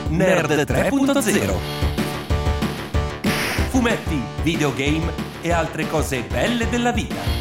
Nerd 3.0. Fumetti, videogame e altre cose belle della vita.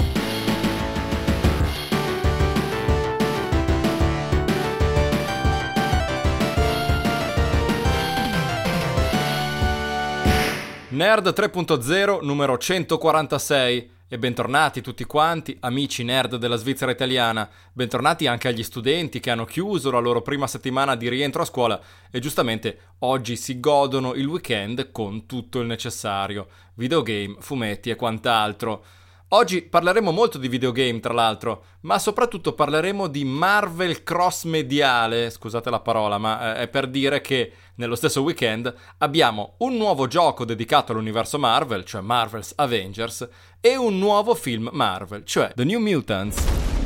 Nerd 3.0 numero 146 e bentornati tutti quanti, amici nerd della Svizzera italiana, bentornati anche agli studenti che hanno chiuso la loro prima settimana di rientro a scuola e giustamente oggi si godono il weekend con tutto il necessario, videogame, fumetti e quant'altro. Oggi parleremo molto di videogame tra l'altro, ma soprattutto parleremo di Marvel cross-mediale, scusate la parola, ma è per dire che nello stesso weekend abbiamo un nuovo gioco dedicato all'universo Marvel, cioè Marvel's Avengers, e un nuovo film Marvel, cioè The New Mutants.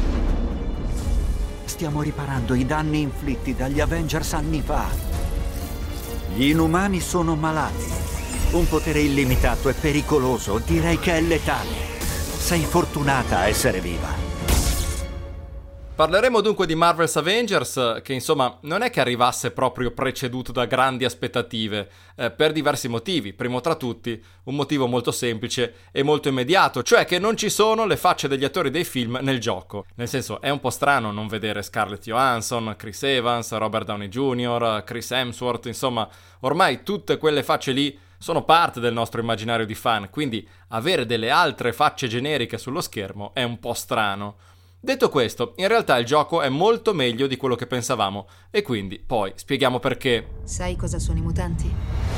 Stiamo riparando i danni inflitti dagli Avengers anni fa. Gli inumani sono malati. Un potere illimitato è pericoloso, direi che è letale. Sei fortunata a essere viva. Parleremo dunque di Marvel's Avengers, che insomma non è che arrivasse proprio preceduto da grandi aspettative, per diversi motivi. Primo tra tutti, un motivo molto semplice e molto immediato, cioè che non ci sono le facce degli attori dei film nel gioco. Nel senso, è un po' strano non vedere Scarlett Johansson, Chris Evans, Robert Downey Jr., Chris Hemsworth, insomma, ormai tutte quelle facce lì sono parte del nostro immaginario di fan, quindi avere delle altre facce generiche sullo schermo è un po' strano. Detto questo, in realtà il gioco è molto meglio di quello che pensavamo e quindi poi spieghiamo perché. Sai cosa sono i mutanti?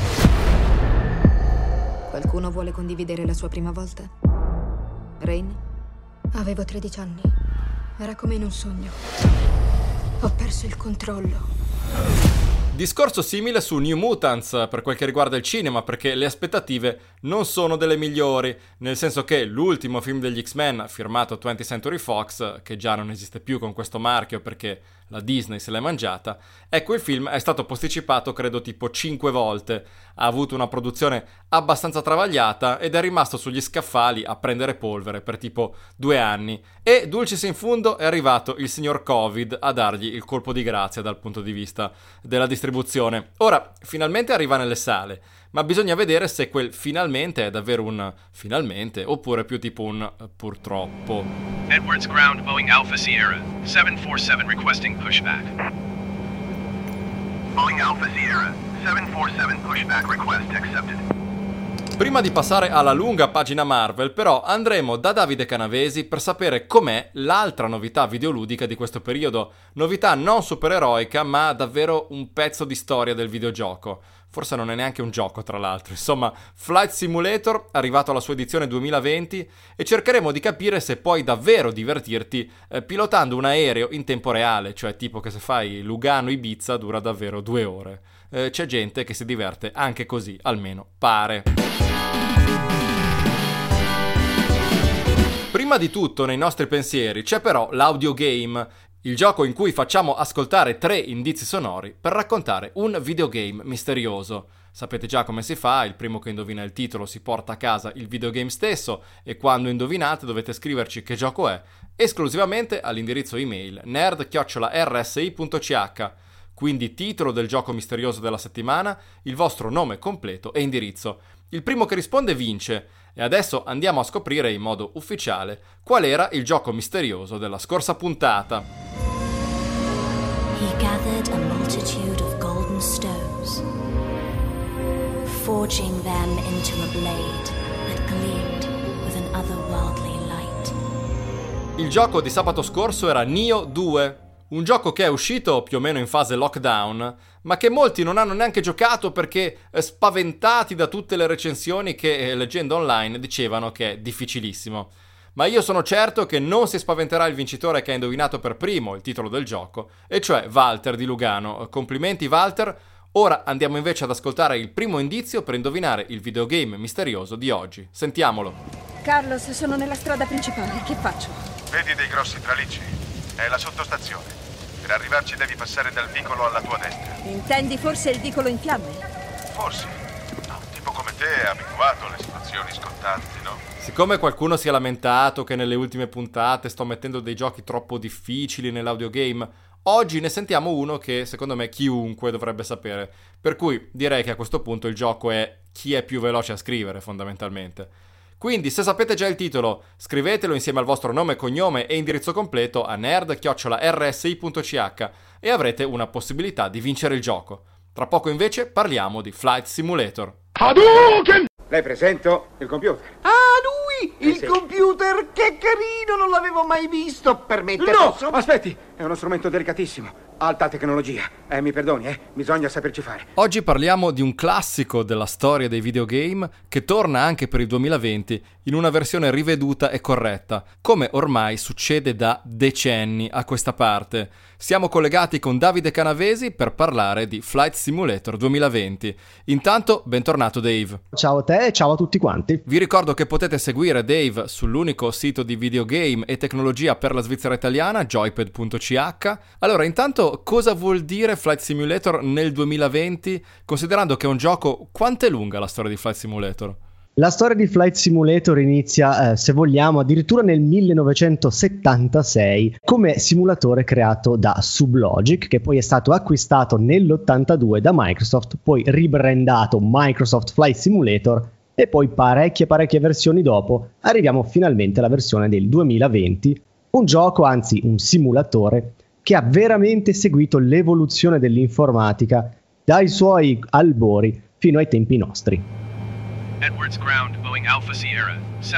Qualcuno vuole condividere la sua prima volta? Rain? Avevo 13 anni. Era come in un sogno. Ho perso il controllo. Discorso simile su New Mutants per quel che riguarda il cinema, perché le aspettative non sono delle migliori, nel senso che l'ultimo film degli X-Men firmato 20th Century Fox, che già non esiste più con questo marchio perché la Disney se l'è mangiata, ecco, il film è stato posticipato credo tipo 5 volte, ha avuto una produzione abbastanza travagliata ed è rimasto sugli scaffali a prendere polvere per tipo 2 anni e dulcis in fundo è arrivato il signor Covid a dargli il colpo di grazia dal punto di vista della distribuzione. Ora, finalmente arriva nelle sale, ma bisogna vedere se quel finalmente è davvero un finalmente oppure più tipo un purtroppo. Edwards ground Boeing Alpha Sierra 747 requesting pushback. Boeing Alpha Sierra 747 pushback request accepted. Prima di passare alla lunga pagina Marvel, però, andremo da Davide Canavesi per sapere com'è l'altra novità videoludica di questo periodo. Novità non supereroica, ma davvero un pezzo di storia del videogioco. Forse non è neanche un gioco, tra l'altro. Insomma, Flight Simulator, arrivato alla sua edizione 2020, e cercheremo di capire se puoi davvero divertirti pilotando un aereo in tempo reale, cioè tipo che se fai Lugano-Ibiza dura davvero 2 ore. C'è gente che si diverte anche così, almeno pare. Prima di tutto nei nostri pensieri c'è però l'audiogame, il gioco in cui facciamo ascoltare 3 indizi sonori per raccontare un videogame misterioso. Sapete già come si fa, il primo che indovina il titolo si porta a casa il videogame stesso e quando indovinate dovete scriverci che gioco è, esclusivamente all'indirizzo email nerd@rsi.ch. Quindi titolo del gioco misterioso della settimana, il vostro nome completo e indirizzo. Il primo che risponde vince. E adesso andiamo a scoprire in modo ufficiale qual era il gioco misterioso della scorsa puntata. He gathered a multitude of golden stones, forging them into a blade that gleamed with an otherworldly light. Il gioco di sabato scorso era Nioh 2, un gioco che è uscito più o meno in fase lockdown, ma che molti non hanno neanche giocato perché spaventati da tutte le recensioni che, leggendo online, dicevano che è difficilissimo. Ma io sono certo che non si spaventerà il vincitore che ha indovinato per primo il titolo del gioco, e cioè Walter di Lugano. Complimenti Walter. Ora andiamo invece ad ascoltare il primo indizio per indovinare il videogame misterioso di oggi. Sentiamolo. Carlos, sono nella strada principale. Che faccio? Vedi dei grossi tralicci? È la sottostazione. Per arrivarci devi passare dal vicolo alla tua destra. Intendi forse il vicolo in fiamme? Forse. No, un tipo come te è abituato alle situazioni scottanti, no? Siccome qualcuno si è lamentato che nelle ultime puntate sto mettendo dei giochi troppo difficili nell'audiogame, Oggi ne sentiamo uno che secondo me chiunque dovrebbe sapere, per cui direi che a questo punto il gioco è chi è più veloce a scrivere fondamentalmente. Quindi se sapete già il titolo, scrivetelo insieme al vostro nome, cognome e indirizzo completo a nerd@rsi.ch e avrete una possibilità di vincere il gioco. Tra poco invece parliamo di Flight Simulator. Hadouken! Le presento il computer. Ah, lui! Il sì. Computer! Che carino! Non l'avevo mai visto! Permette, No! posso? Aspetti! È uno strumento delicatissimo. Alta tecnologia. Mi perdoni, bisogna saperci fare. Oggi parliamo di un classico della storia dei videogame che torna anche per il 2020 in una versione riveduta e corretta, come ormai succede da decenni a questa parte. Siamo collegati con Davide Canavesi per parlare di Flight Simulator 2020. Intanto, bentornato Dave. Ciao a te e ciao a tutti quanti. Vi ricordo che potete seguire Dave sull'unico sito di videogame e tecnologia per la Svizzera italiana, joypad.ch. Allora, intanto, cosa vuol dire Flight Simulator nel 2020, considerando che è un gioco... Quanto è lunga la storia di Flight Simulator? La storia di Flight Simulator inizia, se vogliamo, addirittura nel 1976 come simulatore creato da Sublogic, che poi è stato acquistato nell'82 da Microsoft, poi ribrandato Microsoft Flight Simulator e poi parecchie versioni dopo arriviamo finalmente alla versione del 2020, un gioco, anzi un simulatore, che ha veramente seguito l'evoluzione dell'informatica dai suoi albori fino ai tempi nostri. Edwards Ground, Boeing Alpha Sierra,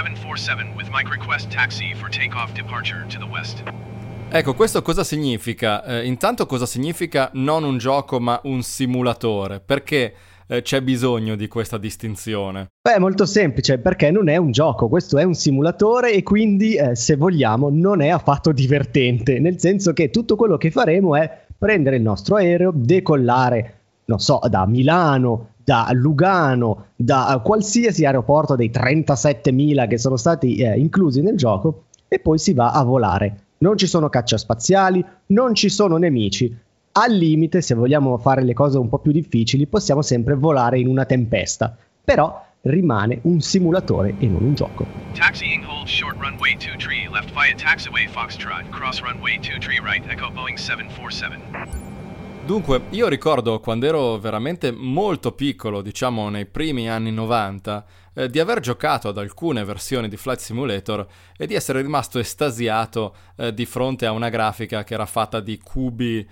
747 with Mike request taxi for takeoff departure to the west. Ecco, questo cosa significa? Intanto cosa significa non un gioco ma un simulatore? Perché c'è bisogno di questa distinzione? Beh, è molto semplice, perché non è un gioco, questo è un simulatore e quindi, se vogliamo, non è affatto divertente, nel senso che tutto quello che faremo è prendere il nostro aereo, decollare, non so, da Milano, da Lugano, da qualsiasi aeroporto dei 37.000 che sono stati inclusi nel gioco, e poi si va a volare. Non ci sono cacciaspaziali, non ci sono nemici. Al limite, se vogliamo fare le cose un po' più difficili, possiamo sempre volare in una tempesta, però rimane un simulatore e non un gioco. Taxiing hold short runway 23 left via taxiway Foxtrot, cross runway 23 right, Echo Boeing 747. Dunque, io ricordo quando ero veramente molto piccolo, diciamo nei primi anni 90, di aver giocato ad alcune versioni di Flight Simulator e di essere rimasto estasiato di fronte a una grafica che era fatta di cubi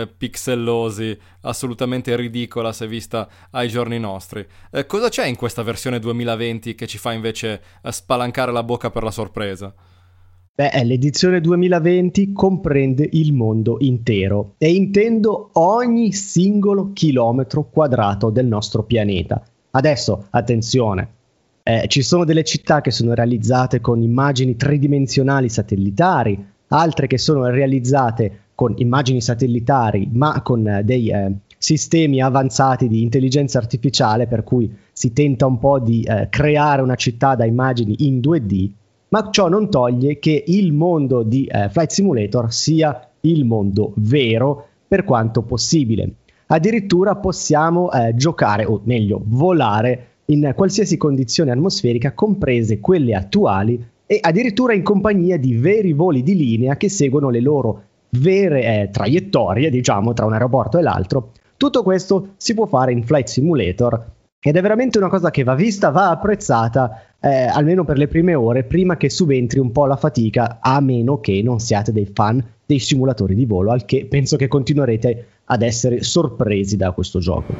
pixellosi, assolutamente ridicola se vista ai giorni nostri. Cosa c'è in questa versione 2020 che ci fa invece spalancare la bocca per la sorpresa? Beh, l'edizione 2020 comprende il mondo intero e intendo ogni singolo chilometro quadrato del nostro pianeta. Adesso, attenzione, ci sono delle città che sono realizzate con immagini tridimensionali satellitari, altre che sono realizzate con immagini satellitari ma con dei sistemi avanzati di intelligenza artificiale, per cui si tenta un po' di creare una città da immagini in 2D. Ma ciò non toglie che il mondo di Flight Simulator sia il mondo vero per quanto possibile. Addirittura possiamo giocare, o meglio volare, in qualsiasi condizione atmosferica, comprese quelle attuali, e addirittura in compagnia di veri voli di linea che seguono le loro vere traiettorie, diciamo, tra un aeroporto e l'altro. Tutto questo si può fare in Flight Simulator. Ed è veramente una cosa che va vista, va apprezzata, almeno per le prime ore, prima che subentri un po' la fatica, a meno che non siate dei fan dei simulatori di volo, al che penso che continuerete ad essere sorpresi da questo gioco.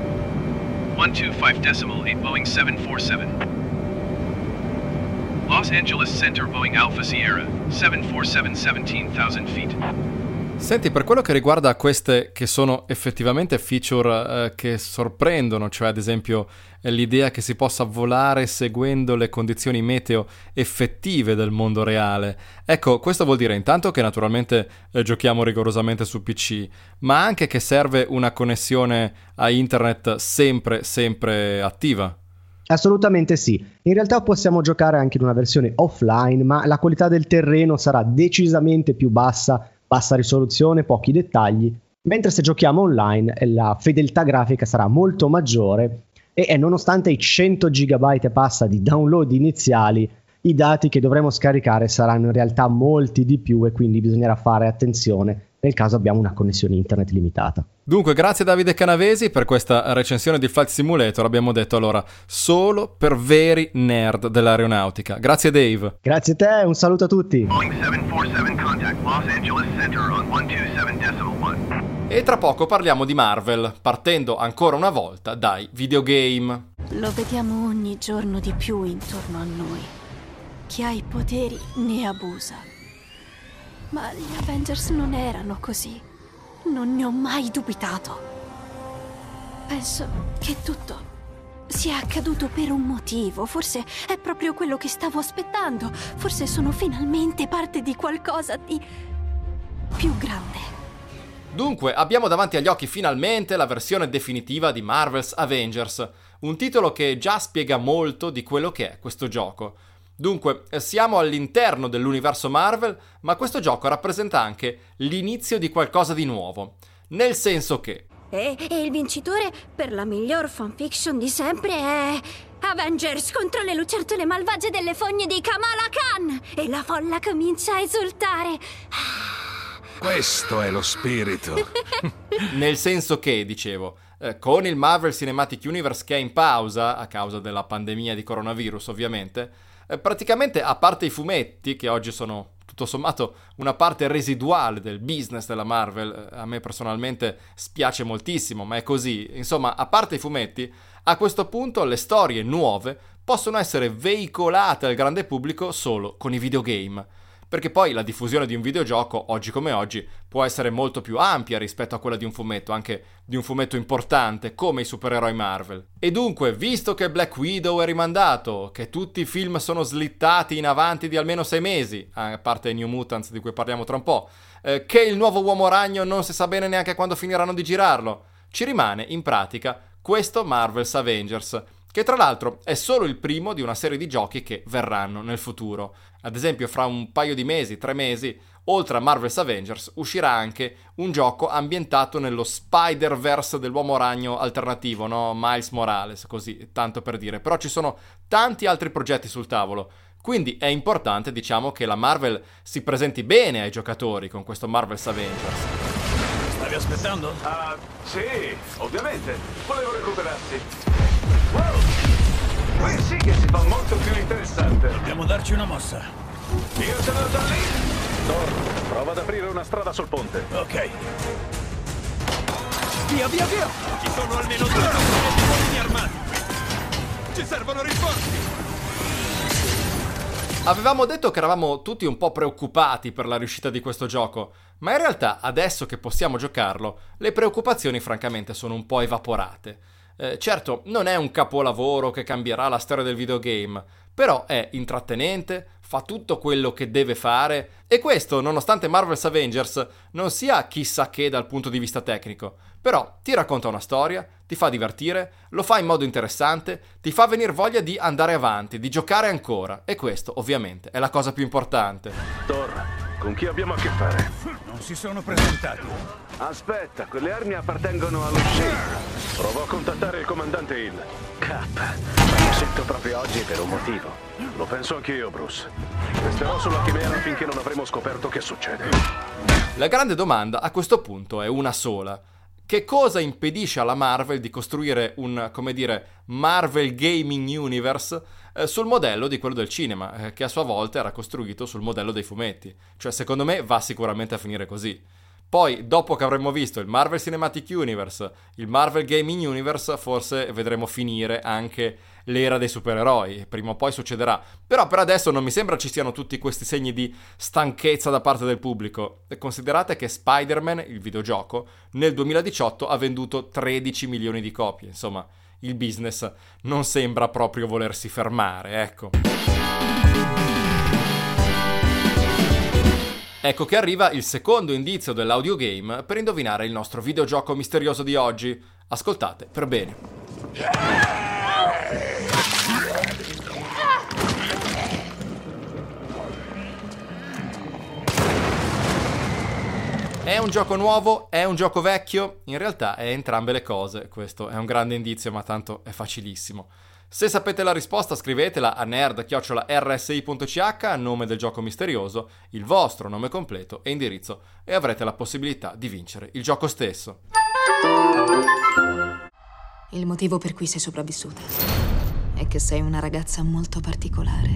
125.8 Boeing 747. Los Angeles Center Boeing Alpha Sierra, 747 17,000 feet. Senti, per quello che riguarda queste che sono effettivamente feature che sorprendono, cioè ad esempio l'idea che si possa volare seguendo le condizioni meteo effettive del mondo reale, ecco, questo vuol dire intanto che naturalmente giochiamo rigorosamente su PC, ma anche che serve una connessione a internet sempre attiva. Assolutamente sì, in realtà possiamo giocare anche in una versione offline, ma la qualità del terreno sarà decisamente più bassa risoluzione, pochi dettagli, mentre se giochiamo online la fedeltà grafica sarà molto maggiore e nonostante i 100 GB e passa di download iniziali, i dati che dovremo scaricare saranno in realtà molti di più e quindi bisognerà fare attenzione nel caso abbiamo una connessione internet limitata. Dunque, grazie a Davide Canavesi per questa recensione di Flight Simulator. Abbiamo detto allora solo per veri nerd dell'aeronautica. Grazie Dave. Grazie a te, un saluto a tutti. Boeing 747 contact Los Angeles Center on 127.1. E tra poco parliamo di Marvel, partendo ancora una volta dai videogame. Lo vediamo ogni giorno di più intorno a noi. Chi ha i poteri ne abusa. Ma gli Avengers non erano così. Non ne ho mai dubitato. Penso che tutto sia accaduto per un motivo. Forse è proprio quello che stavo aspettando. Forse sono finalmente parte di qualcosa di più grande. Dunque, abbiamo davanti agli occhi finalmente la versione definitiva di Marvel's Avengers, un titolo che già spiega molto di quello che è questo gioco. Dunque, siamo all'interno dell'universo Marvel, ma questo gioco rappresenta anche l'inizio di qualcosa di nuovo, nel senso che... E il vincitore per la miglior fanfiction di sempre è... Avengers contro le lucertole malvagie delle fogne di Kamala Khan! E la folla comincia a esultare! Questo è lo spirito. Nel senso che, dicevo, con il Marvel Cinematic Universe che è in pausa, a causa della pandemia di coronavirus ovviamente, praticamente a parte i fumetti, che oggi sono tutto sommato una parte residuale del business della Marvel, a me personalmente spiace moltissimo, ma è così, insomma, a parte i fumetti, a questo punto le storie nuove possono essere veicolate al grande pubblico solo con i videogame. Perché poi la diffusione di un videogioco, oggi come oggi, può essere molto più ampia rispetto a quella di un fumetto, anche di un fumetto importante, come i supereroi Marvel. E dunque, visto che Black Widow è rimandato, che tutti i film sono slittati in avanti di almeno 6 mesi, a parte New Mutants di cui parliamo tra un po', che il nuovo Uomo Ragno non si sa bene neanche quando finiranno di girarlo, ci rimane, in pratica, questo Marvel's Avengers, che tra l'altro è solo il primo di una serie di giochi che verranno nel futuro. Ad esempio, fra un paio di mesi, 3 mesi, oltre a Marvel's Avengers, uscirà anche un gioco ambientato nello Spider-Verse dell'Uomo Ragno alternativo, no? Miles Morales, così, tanto per dire. Però ci sono tanti altri progetti sul tavolo. Quindi è importante, diciamo, che la Marvel si presenti bene ai giocatori con questo Marvel's Avengers. Stavi aspettando? Sì, ovviamente. Volevo recuperarsi. Wow! Qui sì che si fa molto più interessante. Dobbiamo darci una mossa. Io sono da lì. Thor, prova ad aprire una strada sul ponte. Ok. Via! Ci sono almeno 2 di uomini armati. Ci servono rinforzi! Avevamo detto che eravamo tutti un po' preoccupati per la riuscita di questo gioco, ma in realtà adesso che possiamo giocarlo, le preoccupazioni francamente sono un po' evaporate. Certo, non è un capolavoro che cambierà la storia del videogame, però è intrattenente, fa tutto quello che deve fare, e questo nonostante Marvel's Avengers non sia chissà che dal punto di vista tecnico, però ti racconta una storia, ti fa divertire, lo fa in modo interessante, ti fa venire voglia di andare avanti, di giocare ancora, e questo ovviamente è la cosa più importante. Thor, con chi abbiamo a che fare? Non si sono presentati. Aspetta, quelle armi appartengono allo SHIELD. Provo a contattare il comandante Hill. Cap, ma mi sento proprio oggi per un motivo. Lo penso anch'io, Bruce. Resterò sulla Chimera finché non avremo scoperto che succede. La grande domanda a questo punto è una sola. Che cosa impedisce alla Marvel di costruire un, come dire, Marvel Gaming Universe sul modello di quello del cinema, che a sua volta era costruito sul modello dei fumetti? Cioè, secondo me va sicuramente a finire così. Poi, dopo che avremo visto il Marvel Cinematic Universe, il Marvel Gaming Universe, forse vedremo finire anche l'era dei supereroi. Prima o poi succederà. Però per adesso non mi sembra ci siano tutti questi segni di stanchezza da parte del pubblico. E considerate che Spider-Man, il videogioco, nel 2018 ha venduto 13 milioni di copie. Insomma, il business non sembra proprio volersi fermare, ecco. Ecco che arriva il secondo indizio dell'audiogame per indovinare il nostro videogioco misterioso di oggi. Ascoltate per bene. È un gioco nuovo? È un gioco vecchio? In realtà è entrambe le cose. Questo è un grande indizio, ma tanto è facilissimo. Se sapete la risposta scrivetela a nerd@rsi.ch a nome del gioco misterioso, il vostro nome completo e indirizzo e avrete la possibilità di vincere il gioco stesso. Il motivo per cui sei sopravvissuta è che sei una ragazza molto particolare.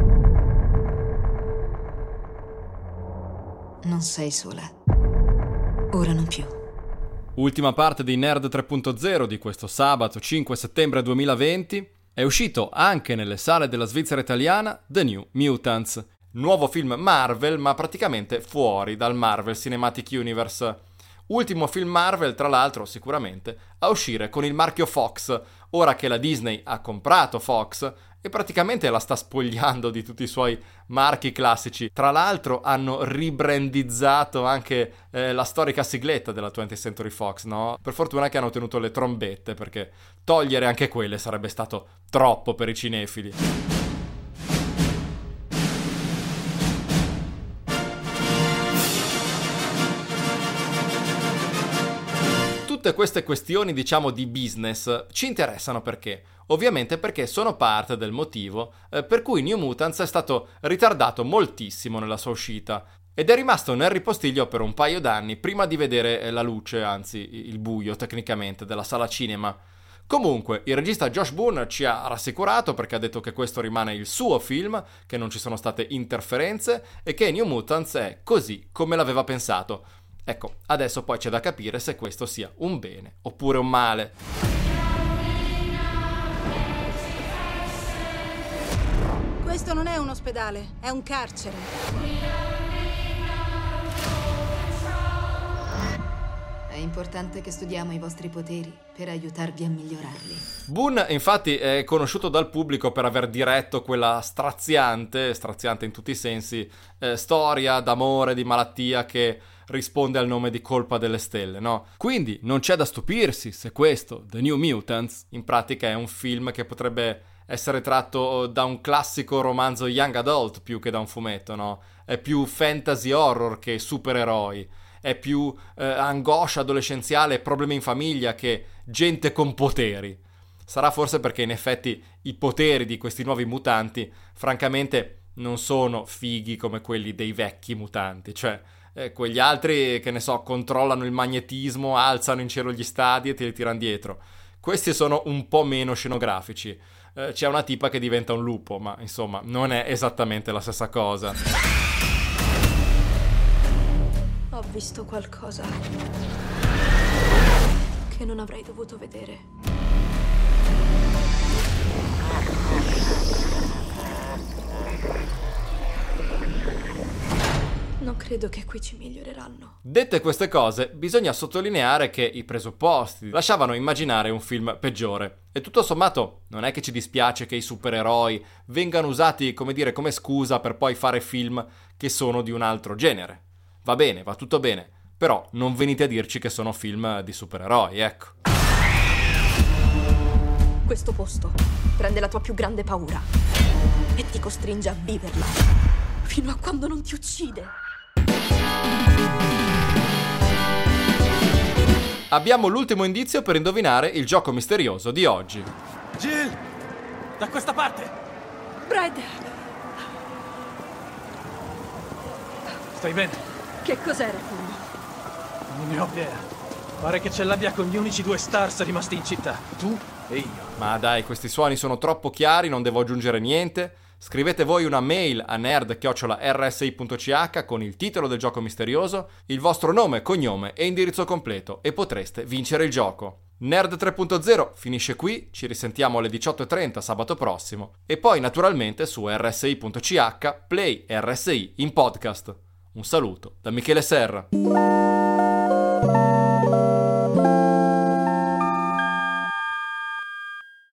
Non sei sola. Ora non più. Ultima parte di Nerd 3.0 di questo sabato 5 settembre 2020. È uscito anche nelle sale della Svizzera italiana The New Mutants, nuovo film Marvel ma praticamente fuori dal Marvel Cinematic Universe. Ultimo film Marvel, tra l'altro, sicuramente, a uscire con il marchio Fox, ora che la Disney ha comprato Fox e praticamente la sta spogliando di tutti i suoi marchi classici. Tra l'altro hanno ribrandizzato anche la storica sigletta della 20th Century Fox, no? Per fortuna che hanno tenuto le trombette, perché togliere anche quelle sarebbe stato troppo per i cinefili. Tutte queste questioni, diciamo, di business ci interessano perché? Ovviamente perché sono parte del motivo per cui New Mutants è stato ritardato moltissimo nella sua uscita ed è rimasto nel ripostiglio per un paio d'anni prima di vedere la luce, anzi il buio tecnicamente, della sala cinema. Comunque, il regista Josh Boone ci ha rassicurato perché ha detto che questo rimane il suo film, che non ci sono state interferenze e che New Mutants è così come l'aveva pensato. Ecco, adesso poi c'è da capire se questo sia un bene oppure un male. Questo non è un ospedale, è un carcere. È importante che studiamo i vostri poteri per aiutarvi a migliorarli. Boone, infatti, è conosciuto dal pubblico per aver diretto quella straziante in tutti i sensi, storia d'amore, di malattia che risponde al nome di Colpa delle Stelle, no? Quindi non c'è da stupirsi se questo, The New Mutants, in pratica è un film che potrebbe essere tratto da un classico romanzo young adult più che da un fumetto, no? È più fantasy horror che supereroi, è più angoscia adolescenziale e problemi in famiglia che gente con poteri. Sarà forse perché in effetti i poteri di questi nuovi mutanti francamente non sono fighi come quelli dei vecchi mutanti, cioè quegli altri, che ne so, controllano il magnetismo, alzano in cielo gli stadi e te li tirano dietro. Questi sono un po' meno scenografici. C'è una tipa che diventa un lupo, ma insomma non è esattamente la stessa cosa. Ho visto qualcosa che non avrei dovuto vedere. Non credo che qui ci miglioreranno. Dette queste cose, bisogna sottolineare che i presupposti lasciavano immaginare un film peggiore. E tutto sommato, non è che ci dispiace che i supereroi vengano usati, come dire, come scusa per poi fare film che sono di un altro genere. Va bene, va tutto bene, però non venite a dirci che sono film di supereroi, ecco. Questo posto prende la tua più grande paura e ti costringe a viverla fino a quando non ti uccide. Abbiamo l'ultimo indizio per indovinare il gioco misterioso di oggi. Jill! Da questa parte! Brad! Stai bene? Che cos'era quello? Non ne ho idea. Pare che ce l'abbia con gli unici 2 stars rimasti in città. Tu e io. Ma dai, questi suoni sono troppo chiari, non devo aggiungere niente. Scrivete voi una mail a nerd@rsi.ch con il titolo del gioco misterioso, il vostro nome, cognome e indirizzo completo e potreste vincere il gioco. Nerd 3.0 finisce qui, ci risentiamo alle 18:30 sabato prossimo e poi naturalmente su rsi.ch Play RSI in podcast. Un saluto da Michele Serra.